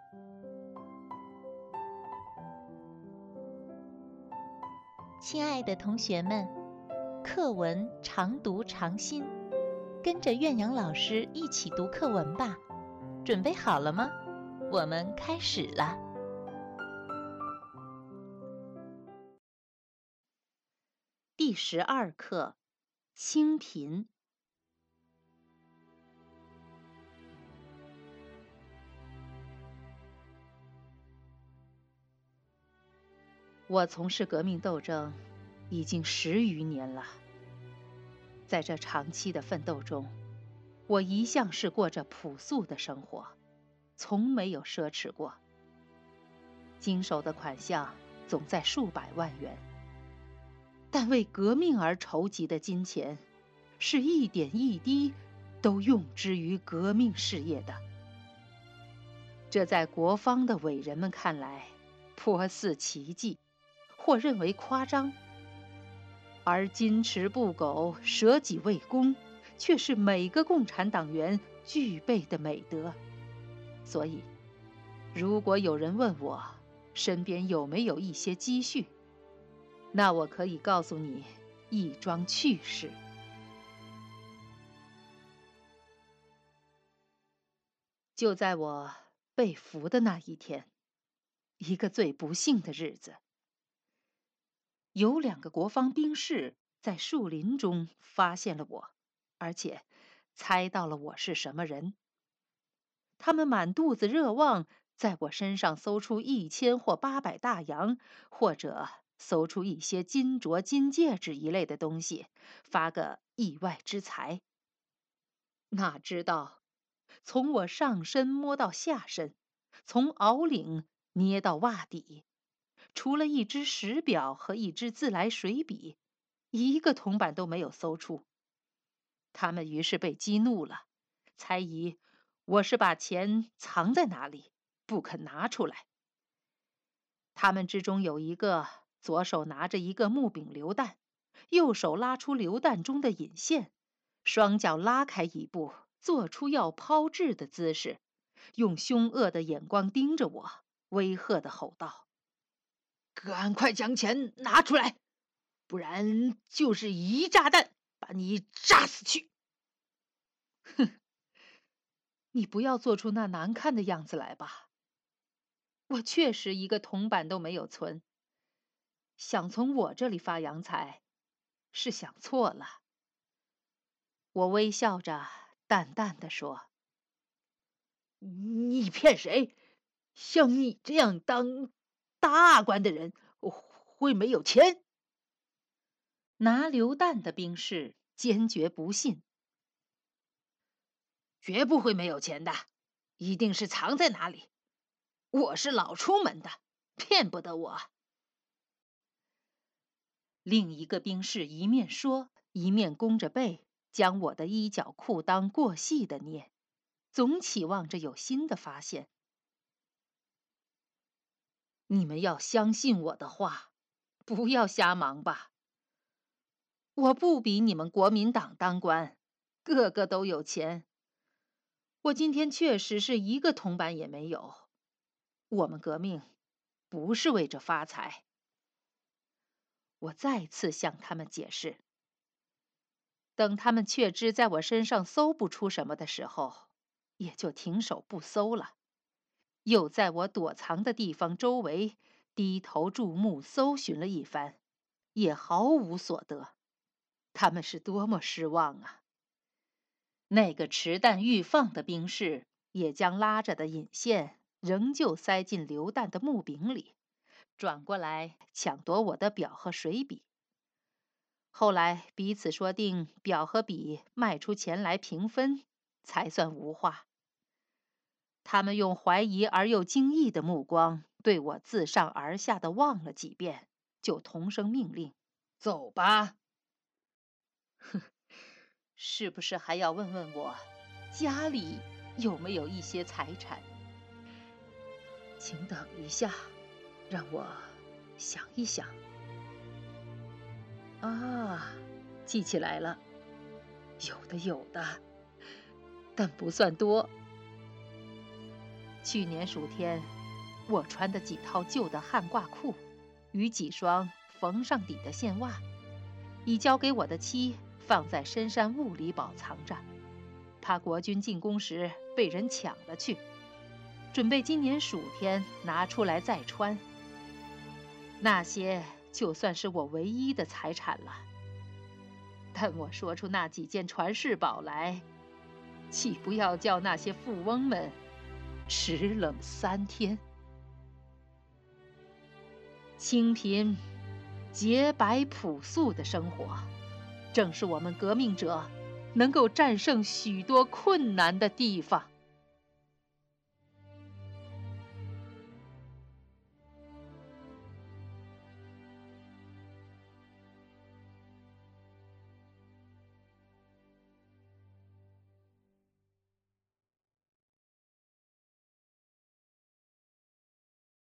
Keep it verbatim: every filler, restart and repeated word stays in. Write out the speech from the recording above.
亲爱的同学们，课文常读常新，跟着岳阳老师一起读课文吧。准备好了吗？我们开始了。第十二课，清贫。我从事革命斗争已经十余年了，在这长期的奋斗中，我一向是过着朴素的生活，从没有奢侈过。经手的款项总在数百万元，但为革命而筹集的金钱，是一点一滴都用之于革命事业的。这在国方的伟人们看来，颇似奇迹，或认为夸张，而矜持不苟、舍己为公，却是每个共产党员具备的美德。所以，如果有人问我身边有没有一些积蓄，那我可以告诉你一桩趣事。就在我被俘的那一天，一个最不幸的日子，有两个国方兵士在树林中发现了我，而且猜到了我是什么人。他们满肚子热望，在我身上搜出一千或八百大洋，或者搜出一些金镯、金戒指一类的东西，发个意外之财。哪知道，从我上身摸到下身，从袄领捏到袜底，除了一只石表和一支自来水笔，一个铜板都没有搜出。他们于是被激怒了，猜疑我是把钱藏在哪里，不肯拿出来。他们之中有一个左手拿着一个木柄榴弹，右手拉出榴弹中的引线，双脚拉开一步，做出要抛掷的姿势，用凶恶的眼光盯着我，威吓地吼道：“ 赶快将钱拿出来，不然就是一炸弹把你炸死去！” 哼，你不要做出那难看的样子来吧。我确实一个铜板都没有存，想从我这里发洋财，是想错了。我微笑着，淡淡地说：“ 你骗谁？像你这样当大官的人，会没有钱？” 拿榴弹的兵士坚决不信：“ 绝不会没有钱的，一定是藏在哪里。我是老出门的，骗不得我。” 另一个兵士一面说，一面弓着背，将我的衣角裤裆过细的捏，总期望着有新的发现。你们要相信我的话，不要瞎忙吧。我不比你们国民党当官，个个都有钱。我今天确实是一个铜板也没有。我们革命不是为着发财。我再次向他们解释。等他们确知在我身上搜不出什么的时候，也就停手不搜了。又在我躲藏的地方周围低头注目搜寻了一番，也毫无所得。他们是多么失望啊！那个持弹欲放的兵士也将拉着的引线仍旧塞进榴弹的木柄里，转过来抢夺我的表和水笔。后来彼此说定表和笔卖出钱来平分，才算无话。他们用怀疑而又惊异的目光对我自上而下的望了几遍，就同声命令：“ 走吧。” 哼，是不是还要问问我家里有没有一些财产？请等一下，让我想一想。啊，记起来了，有的有的，但不算多。 去年暑天，我穿的几套旧的汗褂裤，与几双缝上底的线袜，已交给我的妻放在深山雾里保藏着，怕国军进攻时被人抢了去，准备今年暑天拿出来再穿。那些就算是我唯一的财产了。但我说出那几件传世宝来，岂不要叫那些富翁们齿冷三天？清贫、洁白、朴素的生活，正是我们革命者能够战胜许多困难的地方。